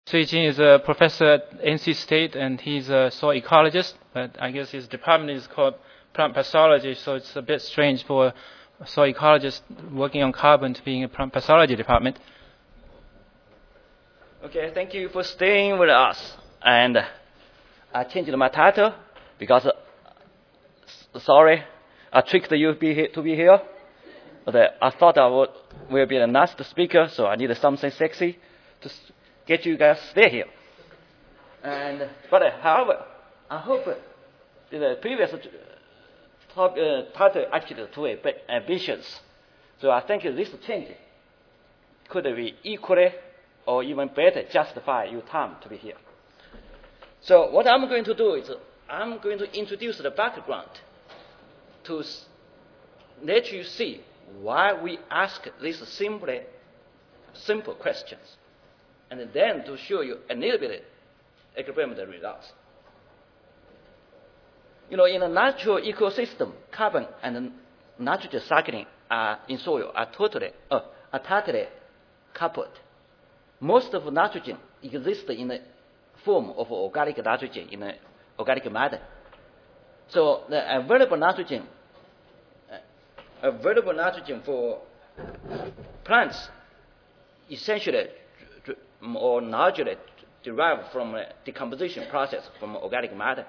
Sui Jin is a professor at NC State, and he's a soil ecologist, but I guess his department is called plant pathology, so it's a bit strange for a soil ecologist working on carbon to be in a plant pathology department. Okay, thank you for staying with us. And I changed my title because, sorry, I tricked you to be here. But I thought I will be the last speaker, so I needed something sexy to get you guys stay here. But however, I hope the previous title actually too ambitious. So I think this change could be equally or even better justify your time to be here. So what I'm going to do is I'm going to introduce the background to let you see why we ask these simple questions, and then to show you a little bit experimental results. In a natural ecosystem, carbon and nitrogen cycling in soil are tightly coupled. Most of nitrogen exists in the form of organic nitrogen in organic matter. So the available nitrogen for plants essentially or largely derived from a decomposition process from organic matter.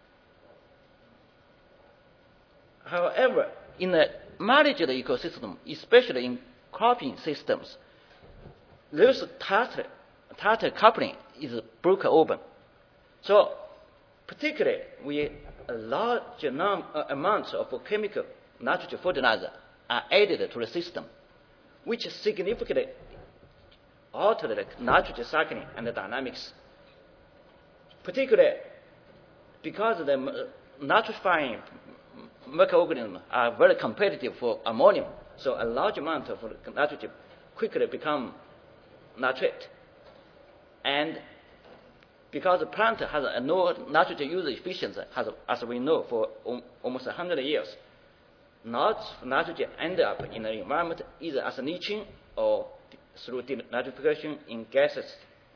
However, in the managed ecosystem, especially in cropping systems, this tighter coupling is broken open. So, particularly, a large amounts of chemical nitrogen fertilizer are added to the system, which significantly alter the nitrogen cycling and the dynamics. Particularly, because the nitrifying microorganisms are very competitive for ammonium, so a large amount of nitrogen quickly become nitrate. And because the plant has a low nitrogen usage efficiency, as we know, for almost 100 years, lots of nitrogen end up in the environment either as leaching or through denitrification in gases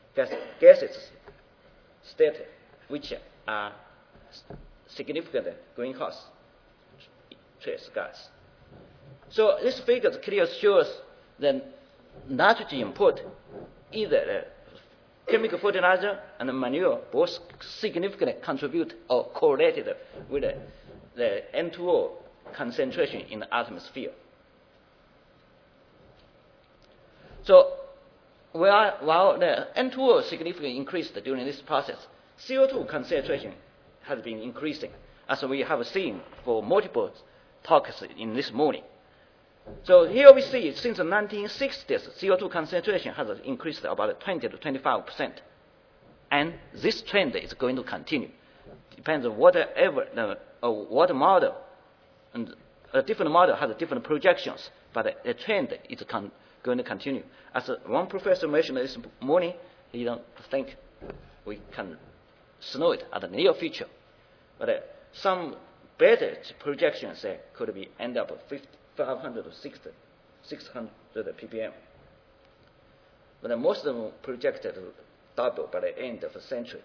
state, which are significant greenhouse gas. So this figure clearly shows the nitrogen input, either the chemical fertilizer and the manure, both significantly contribute or correlated with the N2O concentration in the atmosphere. So while the N2O significantly increased during this process, CO2 concentration has been increasing, as we have seen for multiple talks in this morning. So here we see since the 1960s, CO2 concentration has increased about 20 to 25%. And this trend is going to continue. Depends on what model, and a different model has different projections, but the trend is going to continue. As one professor mentioned this morning, he don't think we can snow it at the near future. But some better projections could be end up at 500 to 600 ppm. But most of them projected double by the end of the century.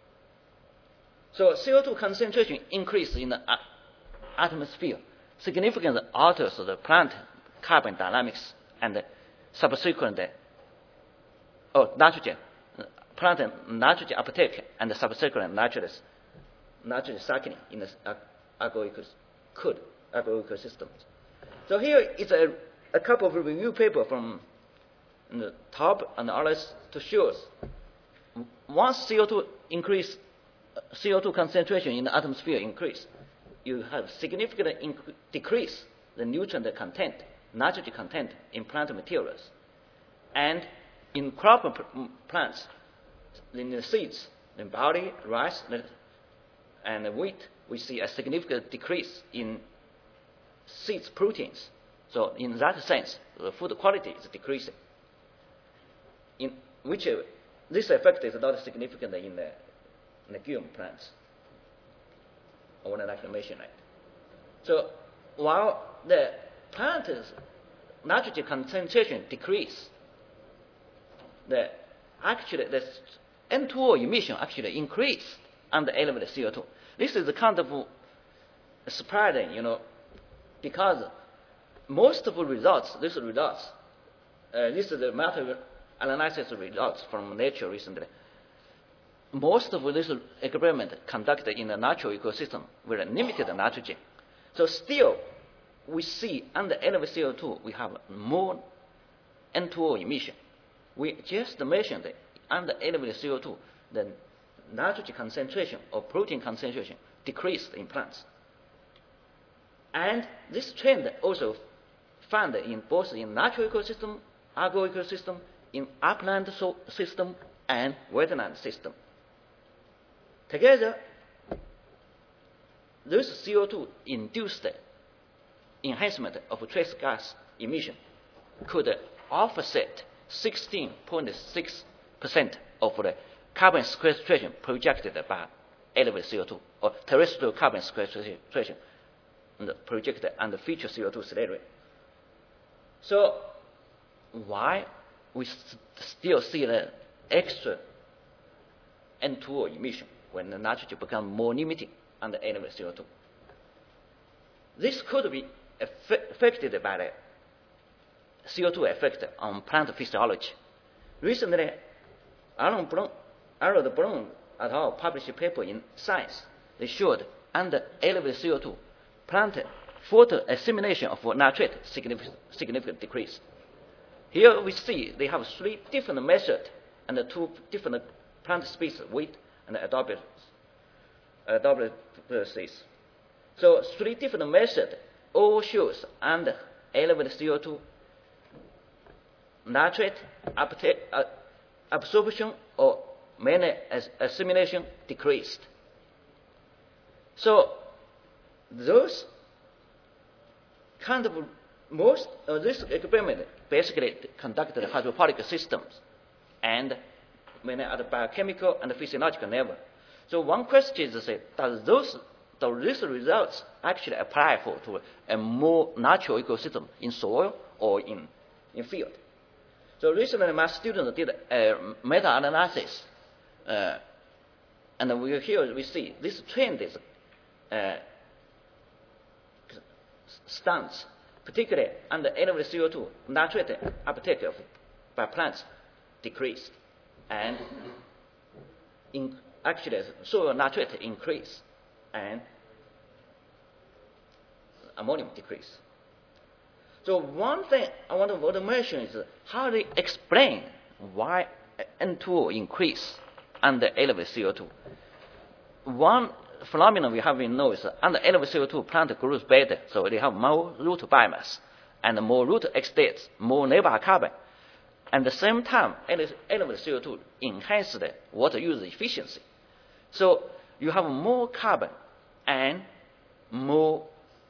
So CO2 concentration increase in the atmosphere significantly alters the plant carbon dynamics and subsequent nitrogen, plant nitrogen uptake and the subsequent nitrogen cycling in the agroecosystems. So here is a couple of review papers from the top and others to show us once CO2 concentration in the atmosphere increase, you have significantly decrease the nutrient content, nitrogen content in plant materials. And in crop plants, in the seeds, in barley, rice, and wheat, we see a significant decrease in seeds proteins. So in that sense, the food quality is decreasing. In which this effect is not significant in the legume plants, or the acclimation rate. So while the plant's nitrogen concentration decrease, actually the N2O emission actually increased under elevated CO2. This is kind of surprising, because most of the results, this is the matter analysis results from Nature recently. Most of this experiment conducted in the natural ecosystem with limited nitrogen. So still, we see under elevated CO2, we have more N2O emission. We just mentioned that under elevated CO2, the nitrogen concentration or protein concentration decreased in plants. And this trend also found in both in natural ecosystem, agroecosystem, in upland system, and wetland system. Together, this CO2 induced enhancement of trace gas emission could offset 16.6% of the carbon sequestration projected by elevated CO2, or terrestrial carbon sequestration projected under future CO2 slurry. So why we still see the extra N2O emission when the nitrogen becomes more limited under elevated CO2? This could be affected by the CO2 effect on plant physiology. Recently, Arnold Bloom et al. Published a paper in Science. They showed under elevated CO2, plant photo assimilation of nitrate significant decrease. Here we see they have 3 different methods and 2 different plant species, wheat and adaptable. So 3 different methods all shows under elevated CO2, nitrate absorption or mainly assimilation decreased. So those kind of most of this experiment basically conducted hydroponic systems and many other biochemical and physiological level. So one question is, does these results actually apply to a more natural ecosystem in soil or in field? So recently my students did a meta-analysis, and here we see this trend is stands, particularly under elevated CO2, nitrate uptake by plants decreased, and actually soil nitrate increase, and ammonium decrease. So one thing I want to mention is how they explain why N2O increase under elevated CO2. One phenomenon we have in know is under elevated CO2, plant grows better, so they have more root biomass and more root exudates, more nearby carbon. At the same time, elevated CO2 enhances the water use efficiency. So you have more carbon and more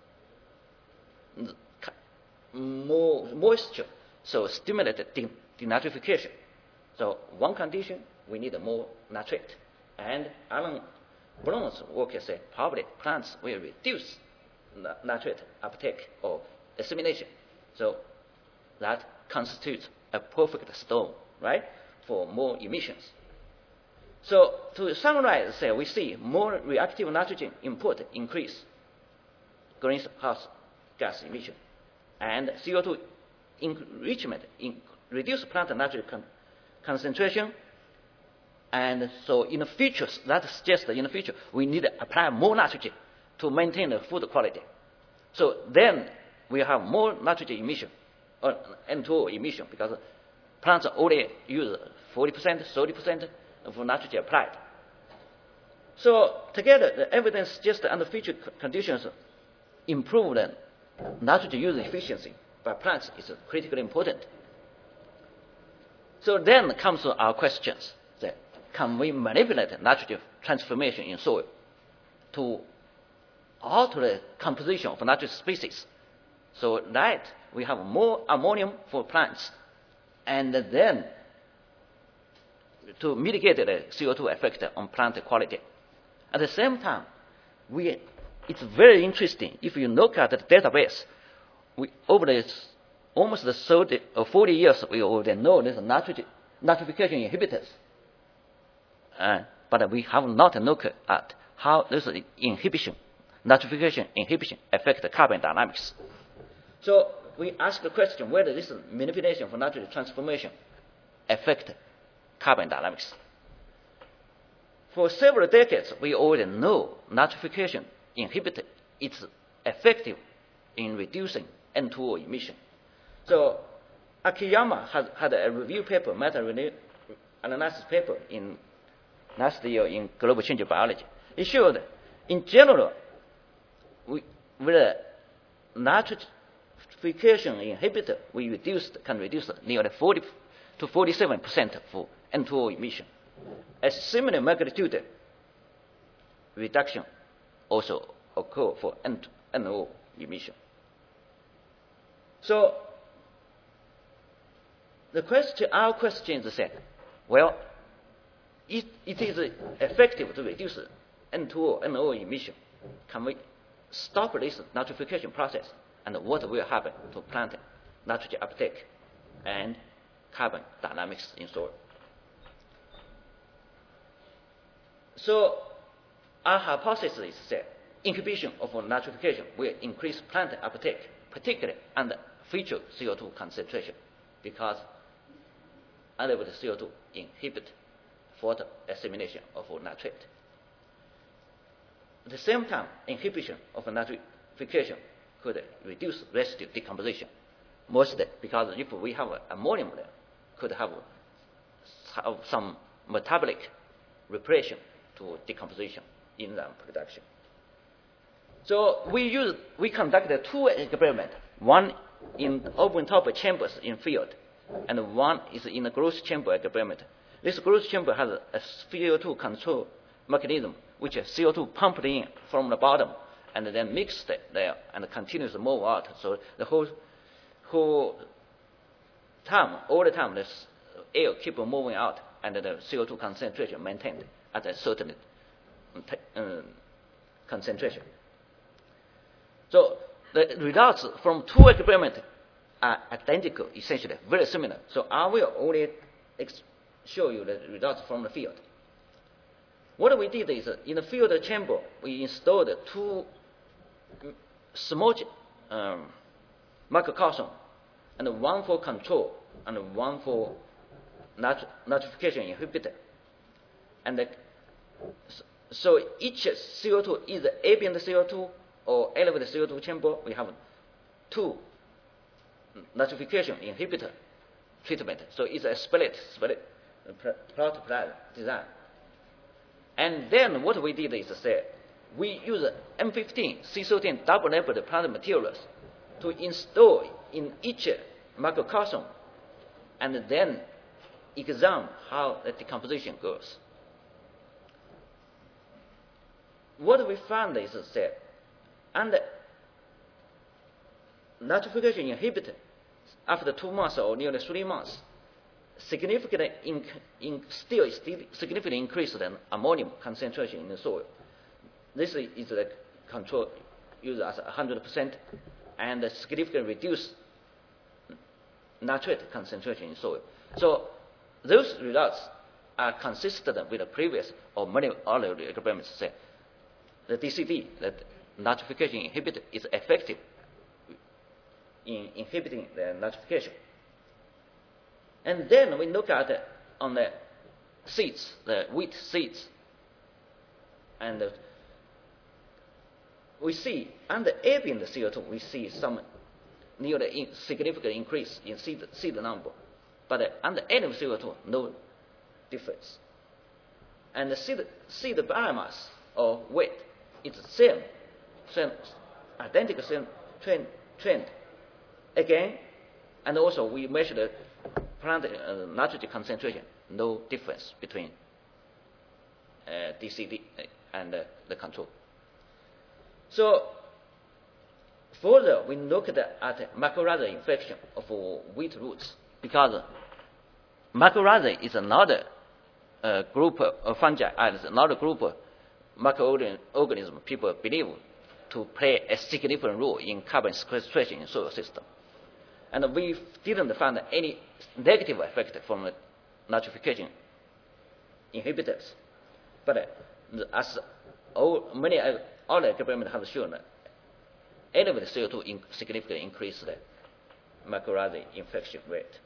moisture, so stimulate denitrification. So one condition, we need more nitrate. And Alan Bloom's work says probably plants will reduce nitrate uptake or assimilation. So that constitutes a perfect storm, right, for more emissions. So to summarize, we see more reactive nitrogen input increase greenhouse gas emission, and CO2 enrichment reduce plant nitrogen concentration. And so in the future, that suggests that in the future we need to apply more nitrogen to maintain the food quality. So then we have more nitrogen emission, or N2O emission, because plants only use 40%, 30% of nitrogen applied. So together, the evidence suggests that under future conditions, improve the nitrogen use efficiency by plants is critically important. So then comes our questions. Can we manipulate nitrogen transformation in soil to alter the composition of nitrogen species so that we have more ammonium for plants, and then to mitigate the CO2 effect on plant quality? At the same time, it's very interesting. If you look at the database, over almost 30 or 40 years, we already know there's nitrification inhibitors. but we have not looked at how this inhibition, nitrification inhibition, affect the carbon dynamics. So we ask the question whether this manipulation for nitrogen transformation affect carbon dynamics. For several decades, we already know nitrification inhibitor is effective in reducing N2O emission. So Akiyama had a review paper, meta-analysis paper in last year in Global Change Biology. It showed, in general, with a nitrification inhibitor, we can reduce nearly 40 to 47% for N2O emission. A similar magnitude reduction also occur for NO emission. So our question is that, well, it is effective to reduce N2O, NO emission. Can we stop this nitrification process? And what will happen to plant nitrogen uptake and carbon dynamics in soil? So our hypothesis is that inhibition of nitrification will increase plant uptake, particularly under feature CO2 concentration, because elevated CO2 inhibit further assimilation of nitrate. At the same time, inhibition of nitrification could reduce residue decomposition, mostly because if we have ammonium there, could have some metabolic repression to decomposition enzyme production. So we conducted two experiments, one in open top chambers in field, and one is in a growth chamber experiment. This growth chamber has a CO2 control mechanism, which is CO2 pumped in from the bottom and then mixed there and continues to move out. So the whole time, all the time, the air keeps moving out and the CO2 concentration maintained at a certain concentration. So the results from two experiments are identical, essentially, very similar. So I will only show you the results from the field. What we did is, in the field chamber, we installed two small microcosm, and one for control, and one for nitrification inhibitor. And so each CO2, either ambient CO2 or elevated CO2 chamber, we have two nitrification inhibitor treatment. So it's a split plot design. And then what we did is say we use M15 C13 double-labeled plant materials to install in each microcosm and then examine how the decomposition goes. What we found is that under nitrification inhibitor, after 2 months or nearly 3 months, significantly increased than ammonium concentration in the soil. This is the control used as 100%, and significantly reduced nitrate concentration in soil. So those results are consistent with the previous or many other experiments say the DCD, that nitrification inhibitor, is effective in inhibiting the nitrification. And then we look at on the seeds, the wheat seeds, and we see under ambient CO2 we see some nearly significant increase in seed number, but under elevated CO2 no difference. And the seed biomass or weight is the same identical same trend again, and also we measure the plant nitrogen concentration, no difference between DCD and the control. So further, we looked at mycorrhizal infection of wheat roots, because mycorrhizae is another group of fungi, and another group of microorganisms people believe to play a significant role in carbon sequestration in soil system. And we didn't find any negative effect from the nitrification inhibitors. But as many other experiments have shown, elevated CO2 significantly increased the microarray infection rate.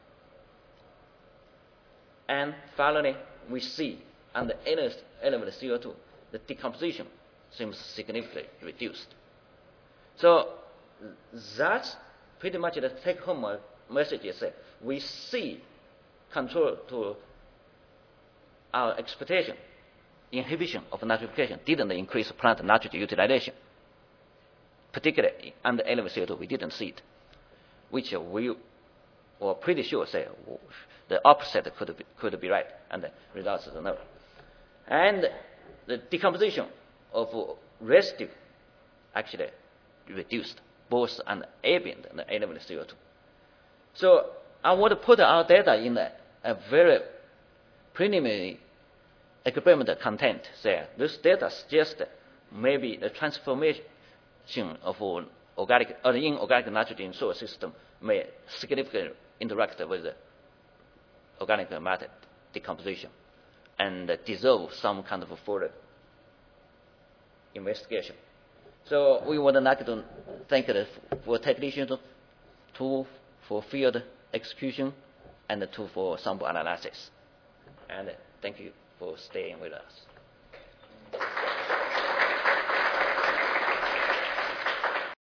And finally, we see under elevated CO2, the decomposition seems significantly reduced. So that's pretty much the take-home message is that we see control to our expectation. Inhibition of nitrification didn't increase plant nitrogen utilization. Particularly under elevated CO2, we didn't see it, which we were pretty sure say the opposite could be right, and the results are no. And the decomposition of residue actually reduced both on ambient and elevated CO2. So I want to put our data in a very preliminary experimental content there. This data suggests maybe the transformation of inorganic nitrogen source system may significantly interact with the organic matter decomposition and deserve some kind of further investigation. So we would like to thank for technicians for field execution and for sample analysis. And thank you for staying with us.